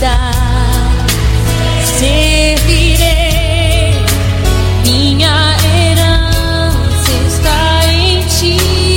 vida. Servirei, minha herança está em ti.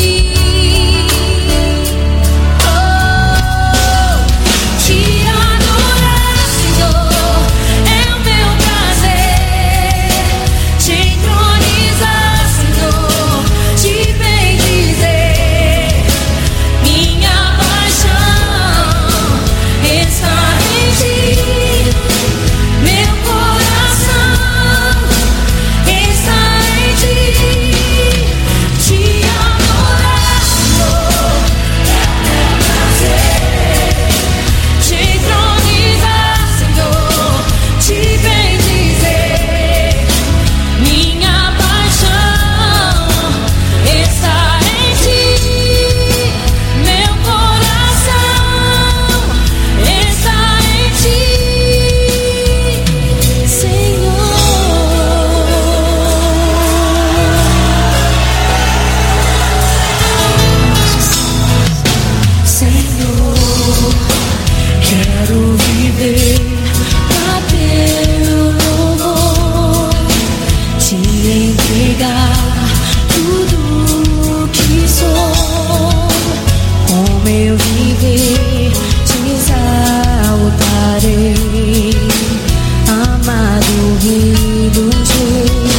Te adorar, Senhor, é o meu prazer. Te entronizar, Senhor, te bendizer. Minha paixão está em ti. Meu coração está em ti. Te adorar, Senhor, é o meu prazer. Te entronizar, Senhor, te bendizer. Minha paixão está em ti. Meu coração está em ti, Senhor. Senhor, quero viver pra teu louvor, te entregar tudo que sou. Com meu viver te exaltarei, amado Rei dos Reis.